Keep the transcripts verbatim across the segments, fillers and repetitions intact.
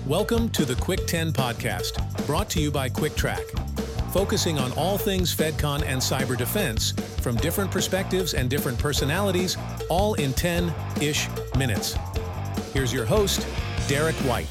Welcome to the Quick ten podcast, brought to you by QuickTrack, focusing on all things FedCon and cyber defense from different perspectives and different personalities, all in ten-ish minutes. Here's your host, Derek White.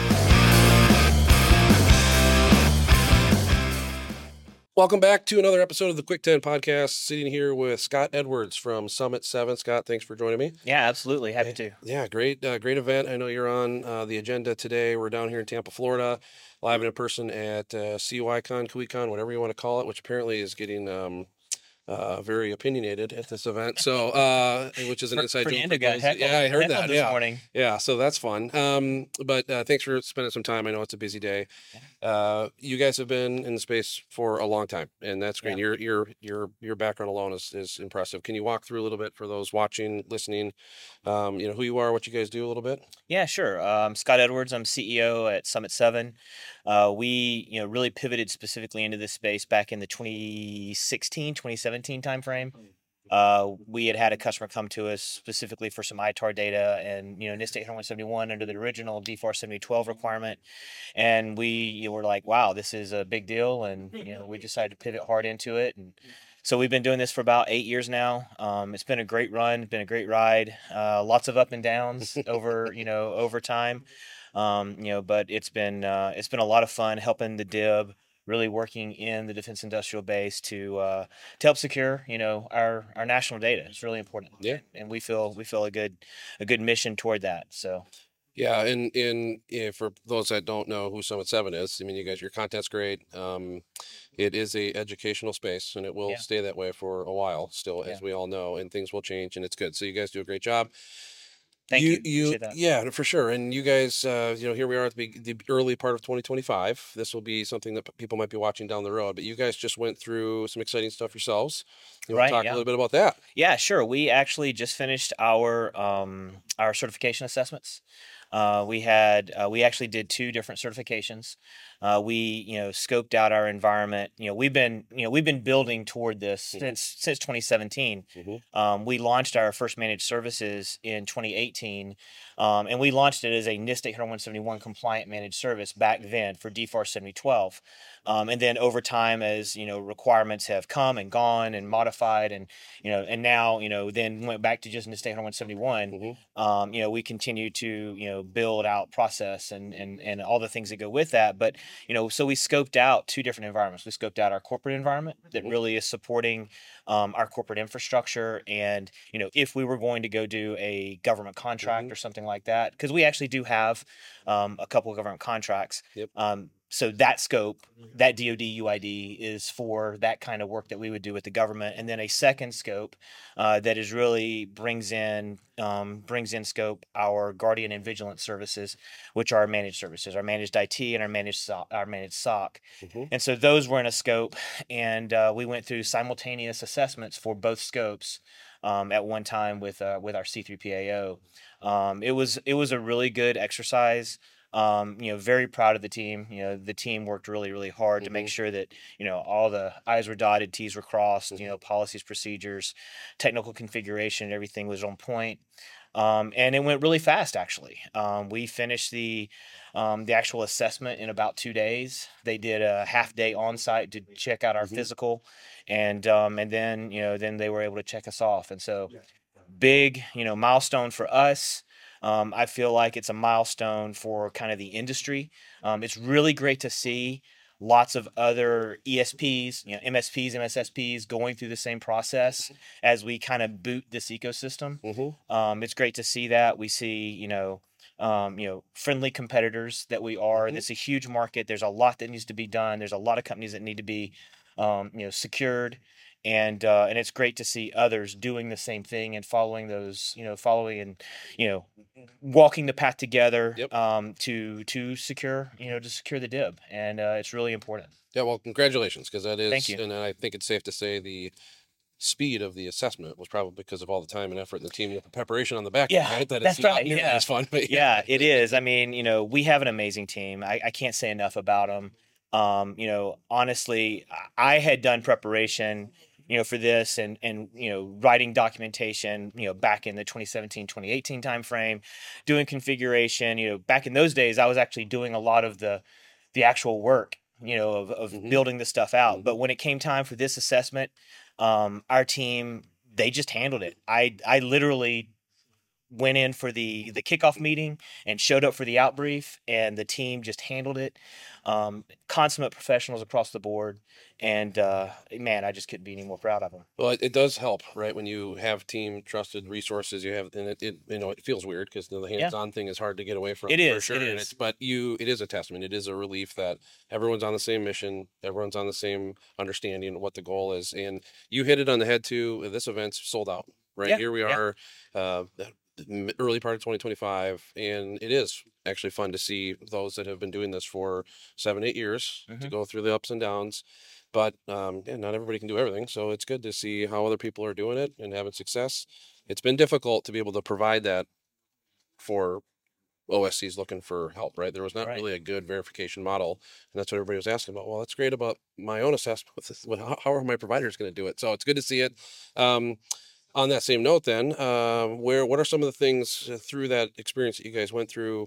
Welcome back to another episode of the Quick ten podcast. Sitting here with Scott Edwards from Summit seven. Scott, thanks for joining me. Yeah, absolutely. Happy to. Yeah, great, uh, great event. I know you're on uh, the agenda today. We're down here in Tampa, Florida, live and in person at uh, CUICon, CUICon, whatever you want to call it, which apparently is getting um, uh, very opinionated at this event. So, uh, which is an inside joke. Fernando got heckled. Yeah, I heard that this yeah. morning. Yeah, so that's fun. Um, but uh, thanks for spending some time. I know it's a busy day. Uh, you guys have been in the space for a long time, and that's great. Yeah. Your your your your background alone is, is impressive. Can you walk through a little bit for those watching, listening, um, you know, who you are, what you guys do a little bit? Yeah, sure. Um, Scott Edwards, I'm C E O at Summit seven. Uh, we, you know, really pivoted specifically into this space back in the twenty sixteen, twenty seventeen timeframe. Uh, we had had a customer come to us specifically for some I T A R data and, you know, NIST eight one seventy-one under the original D FAR seventy twelve requirement. And we you know, were like, wow, this is a big deal. And, you know, we decided to pivot hard into it. And so we've been doing this for about eight years now. Um, it's been a great run, been a great ride, uh, lots of up and downs over, you know, over time. Um, you know, but it's been, uh, it's been a lot of fun helping the D I B, really working in the defense industrial base to uh, to help secure, you know, our, our national data. It's really important. Yeah, and we feel we feel a good a good mission toward that. So, yeah, and in for those that don't know who Summit seven is, I mean, you guys, your content's great. Um, it is a educational space, and it will yeah. stay that way for a while still, as yeah. we all know, and things will change, and it's good. So you guys do a great job. Thank you. you, you yeah, for sure. And you guys, uh, you know, here we are at the, the early part of twenty twenty-five. This will be something that people might be watching down the road. But you guys just went through some exciting stuff yourselves. You want right, to talk yeah. a little bit about that? Yeah, sure. We actually just finished our um, our certification assessments. Uh, we had uh, we actually did two different certifications. Uh, we you know scoped out our environment. You know we've been you know we've been building toward this mm-hmm. since since twenty seventeen. Mm-hmm. Um, we launched our first managed services in twenty eighteen, um, and we launched it as a NIST eight one seventy-one compliant managed service back then for D FAR seventy twelve. Um, and then over time, as you know, requirements have come and gone and modified, and you know, and now you know, then went back to just NIST eight one seventy-one. Mm-hmm. Um, you know, we continue to you know build out process and and and all the things that go with that. But you know, so we scoped out two different environments. We scoped out our corporate environment that really is supporting um, our corporate infrastructure, and you know, if we were going to go do a government contract mm-hmm. or something like that, because we actually do have um, a couple of government contracts. Yep. Um, So that scope, that D O D U I D is for that kind of work that we would do with the government, and then a second scope uh, that is really brings in um, brings in scope our Guardian and Vigilance services, which are our managed services, our managed I T and our managed so- our managed S O C, mm-hmm. and so those were in a scope, and uh, we went through simultaneous assessments for both scopes um, at one time with uh, with our C three P A O. Um, it was it was a really good exercise. Um, you know, very proud of the team. You know, the team worked really, really hard mm-hmm. to make sure that, you know, all the I's were dotted, T's were crossed, mm-hmm. you know, policies, procedures, technical configuration, everything was on point. Um, and it went really fast, actually. Um, we finished the um, the actual assessment in about two days. They did a half day on site to check out our mm-hmm. physical, and um, and then, you know, then they were able to check us off. And so big, you know, milestone for us. Um, I feel like it's a milestone for kind of the industry. Um, it's really great to see lots of other E S Ps, you know, M S Ps, M S S Ps going through the same process mm-hmm. as we kind of boot this ecosystem. Mm-hmm. Um, it's great to see that. We see, you know, um, you know, friendly competitors that we are. Mm-hmm. It's a huge market. There's a lot that needs to be done. There's a lot of companies that need to be, um, you know, secured. And uh, and it's great to see others doing the same thing and following those, you know, following and, you know, walking the path together yep. um, to to secure, you know, to secure the D I B. And uh, it's really important. Yeah, well, congratulations, because that is, Thank you. And I think it's safe to say the speed of the assessment was probably because of all the time and effort and the team and the preparation on the back. Yeah, right? That that's it's right. Not nearly yeah. as fun, but yeah. yeah, it is. I mean, you know, we have an amazing team. I, I can't say enough about them. Um, you know, honestly, I had done preparation you know, for this and, and, you know, writing documentation, you know, back in the twenty seventeen, twenty eighteen timeframe, doing configuration, you know, back in those days, I was actually doing a lot of the, the actual work, you know, of, of Mhm. building this stuff out. Mhm. But when it came time for this assessment, um, our team, they just handled it. I, I literally went in for the the kickoff meeting and showed up for the out brief, and the team just handled it. Um, consummate professionals across the board, and uh, man, I just couldn't be any more proud of them. Well, it, it does help, right? When you have team trusted resources, you have, and it, it you know, it feels weird because the Yeah. hands-on thing is hard to get away from. It for is, sure. it And is. it's, but you, it is a testament. It is a relief that everyone's on the same mission, everyone's on the same understanding of what the goal is, and you hit it on the head too. This event's sold out, right? Yeah, Here we yeah. are, uh, the m- early part of twenty twenty-five, and it is actually fun to see those that have been doing this for seven, eight years to Mhm. go through the ups and downs. But um, yeah, not everybody can do everything, so it's good to see how other people are doing it and having success. It's been difficult to be able to provide that for O S Cs looking for help, right? There was not Right. really a good verification model, and that's what everybody was asking about. Well, that's great about my own assessment. With this, with how, how are my providers going to do it? So it's good to see it. Um, on that same note, then, um, where what are some of the things uh, through that experience that you guys went through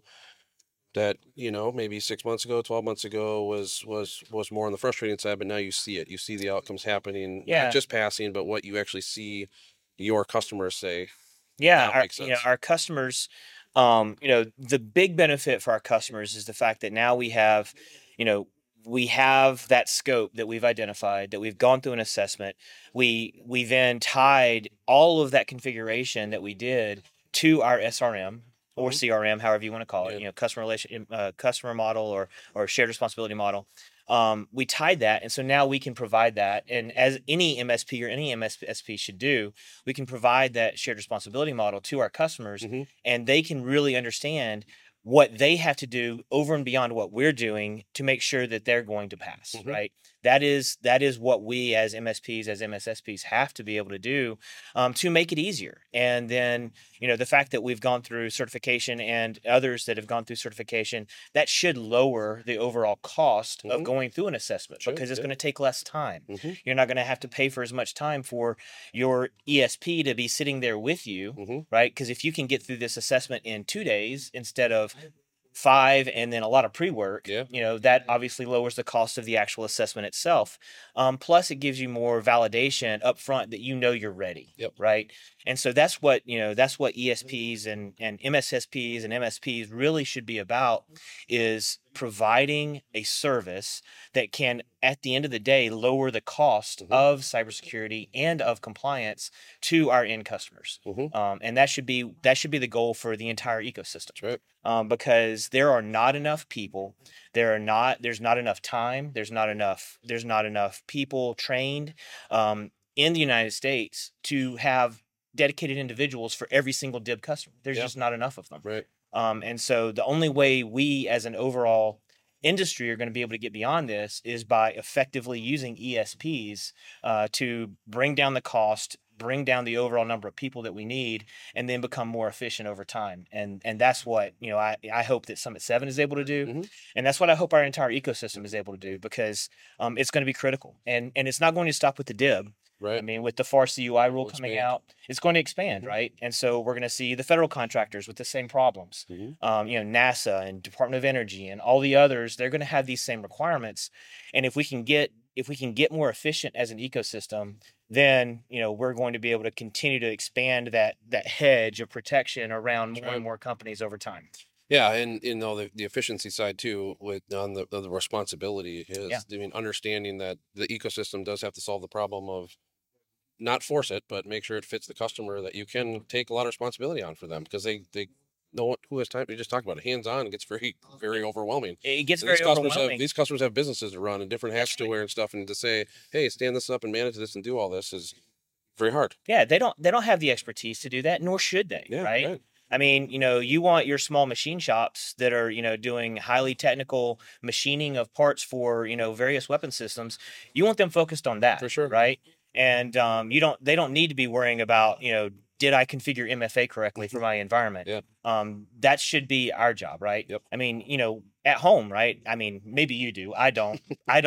that you know maybe six months ago, twelve months ago was was was more on the frustrating side, but now you see it. You see the outcomes happening, Yeah. not just passing, but what you actually see your customers say. Yeah, That our, makes you know, sense. our customers, um, you know, the big benefit for our customers is the fact that now we have, you know, we have that scope that we've identified, that we've gone through an assessment. We we then tied all of that configuration that we did to our S R M or Mhm. C R M, however you want to call it, Yeah. you know, customer relation, uh, customer model or or shared responsibility model. Um, we tied that, and so now we can provide that. And as any M S P or any M S P should do, we can provide that shared responsibility model to our customers, Mhm. and they can really understand what they have to do over and beyond what we're doing to make sure that they're going to pass, Mhm. right? That is that is what we as M S Ps, as M S S Ps have to be able to do um, to make it easier. And then, you know, the fact that we've gone through certification and others that have gone through certification, that should lower the overall cost of Mhm. going through an assessment Should, because it's yeah. going to take less time. Mhm. You're not going to have to pay for as much time for your E S P to be sitting there with you, Mhm. right? Because if you can get through this assessment in two days instead of five and then a lot of pre-work, Yeah. you know, that obviously lowers the cost of the actual assessment itself. Um, plus it gives you more validation up front that you know you're ready. Yep. Right. And so that's what, you know, that's what E S Ps and, and M S S Ps and M S Ps really should be about, is providing a service that can, at the end of the day, lower the cost Mhm. of cybersecurity and of compliance to our end customers. Mhm. Um, and that should be that should be the goal for the entire ecosystem. That's right. Um, because there are not enough people, there are not there's not enough time, there's not enough there's not enough people trained um, in the United States to have dedicated individuals for every single D I B customer. There's Yeah. just not enough of them. Right. Um, and so the only way we as an overall industry are going to be able to get beyond this is by effectively using E S Ps uh, to bring down the cost, bring down the overall number of people that we need, and then become more efficient over time. And and that's what, you know, I, I hope that Summit seven is able to do. Mhm. And that's what I hope our entire ecosystem is able to do, because um, it's going to be critical. And and it's not going to stop with the D I B. I Right. mean, with the FAR C U I rule Will coming expand. out, it's going to expand, Mhm. right? And so we're going to see the federal contractors with the same problems. Mhm. Um, you know, NASA and Department of Energy and all the others, they're going to have these same requirements. And if we can get if we can get more efficient as an ecosystem, then, you know, we're going to be able to continue to expand that that hedge of protection around That's more right. and more companies over time. Yeah, and you know the, the efficiency side too, with on the the responsibility is, Yeah. I mean, understanding that the ecosystem does have to solve the problem of not force it, but make sure it fits the customer, that you can take a lot of responsibility on for them, because they they know what, who has time. We just talked about it, hands on. It gets very very overwhelming. It gets And these very customers have overwhelming. these customers have businesses to run and different hats That's to right. wear and stuff, and to say, hey, stand this up and manage this and do all this is very hard. Yeah, they don't they don't have the expertise to do that, nor should they, Yeah, right? right. I mean, you know, you want your small machine shops that are, you know, doing highly technical machining of parts for, you know, various weapon systems. You want them focused on that, For sure. right? And um, you don't they don't need to be worrying about, you know, did I configure M F A correctly for my environment? Yeah. Um, that should be our job, right? Yep. I mean, you know, at home, right? I mean, maybe you do. I don't. I don't.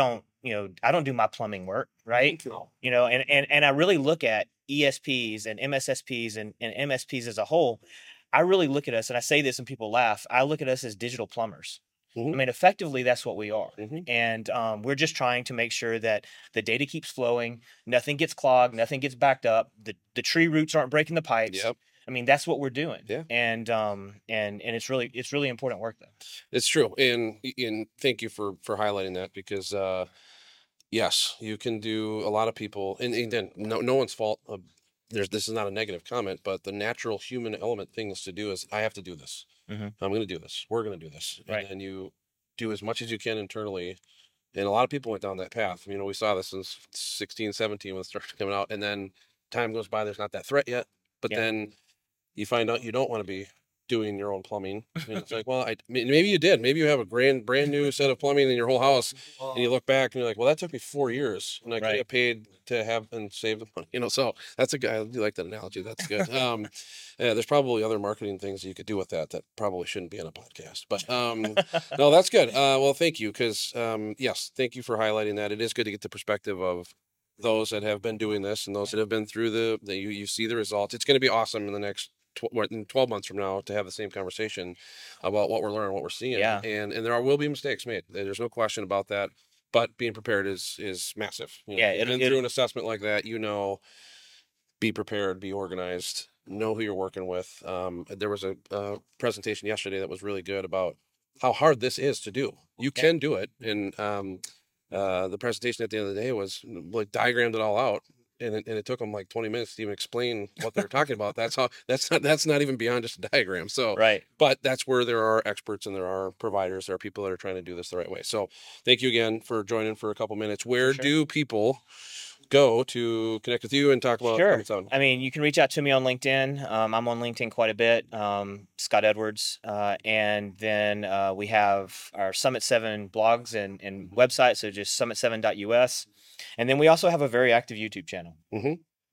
you know, I don't do my plumbing work, right? You know, and, and, and I really look at E S Ps and M S S Ps and, and M S Ps as a whole. I really look at us, and I say this and people laugh, I look at us as digital plumbers. Mm-hmm. I mean, effectively, that's what we are. Mm-hmm. And um, we're just trying to make sure that the data keeps flowing, nothing gets clogged, nothing gets backed up, the, the tree roots aren't breaking the pipes. Yep. I mean, that's what we're doing. Yeah. And um and and it's really it's really important work though. It's true. And and thank you for for highlighting that, because uh yes, you can do a lot of people, and, and then no no one's fault. Uh, there's this is not a negative comment, but the natural human element things to do is I have to do this. Mm-hmm. I'm going to do this. We're going to do this. Right. And then you do as much as you can internally. And a lot of people went down that path. You know, we saw this in sixteen, seventeen when it started coming out, and then time goes by, there's not that threat yet. But yeah. then you find out you don't want to be doing your own plumbing. And it's like, well, I, maybe you did. Maybe you have a brand brand new set of plumbing in your whole house, and you look back and you're like, well, that took me four years, and I could have paid to have and save the money. You know, so that's a guy. I do like that analogy. That's good. Um, yeah, there's probably other marketing things you could do with that that probably shouldn't be on a podcast. But um, no, that's good. Uh, well, thank you, because um, yes, thank you for highlighting that. It is good to get the perspective of those that have been doing this and those that have been through the, the you, you see the results. It's going to be awesome in the next twelve months from now to have the same conversation about what we're learning, what we're seeing. Yeah. And and there are, will be mistakes made. There's no question about that. But being prepared is is massive. You know, yeah. It, been it, through an assessment like that, you know, be prepared, be organized, know who you're working with. Um, there was a, a presentation yesterday that was really good about how hard this is to do. You yeah. can do it. And um, uh, the presentation at the end of the day was like diagrammed it all out. And it, and it took them like twenty minutes to even explain what they're talking about. That's how, that's not, that's not even beyond just a diagram. So, right. But that's where there are experts and there are providers. There are people that are trying to do this the right way. So thank you again for joining for a couple minutes. Where sure. do people go to connect with you and talk about Sure. I mean, you can reach out to me on LinkedIn. Um, I'm on LinkedIn quite a bit, um, Scott Edwards. Uh, and then uh, we have our Summit seven blogs and, and website, so just summit seven dot U S. And then we also have a very active YouTube channel. Mm-hmm.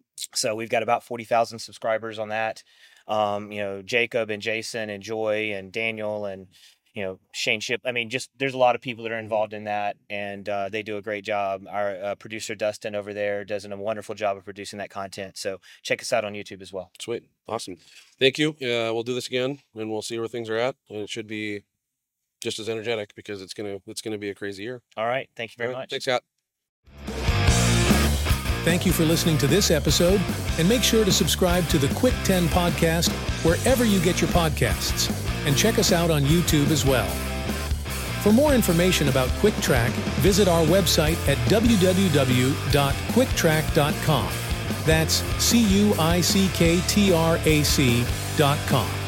So we've got about forty thousand subscribers on that. Um, you know, Jacob and Jason and Joy and Daniel and, you know, Shane Ship. I mean, just there's a lot of people that are involved in that, and uh, they do a great job. Our uh, producer, Dustin, over there does a wonderful job of producing that content. So check us out on YouTube as well. Sweet. Awesome. Thank you. Uh, we'll do this again, and we'll see where things are at. And it should be just as energetic, because it's going to it's gonna be a crazy year. All right. Thank you very right. much. Thanks, Scott. Thank you for listening to this episode, and make sure to subscribe to the Quick ten podcast wherever you get your podcasts, and check us out on YouTube as well. For more information about QuickTrack, visit our website at w w w dot quick track dot com. That's C U I C K T R A C dot com.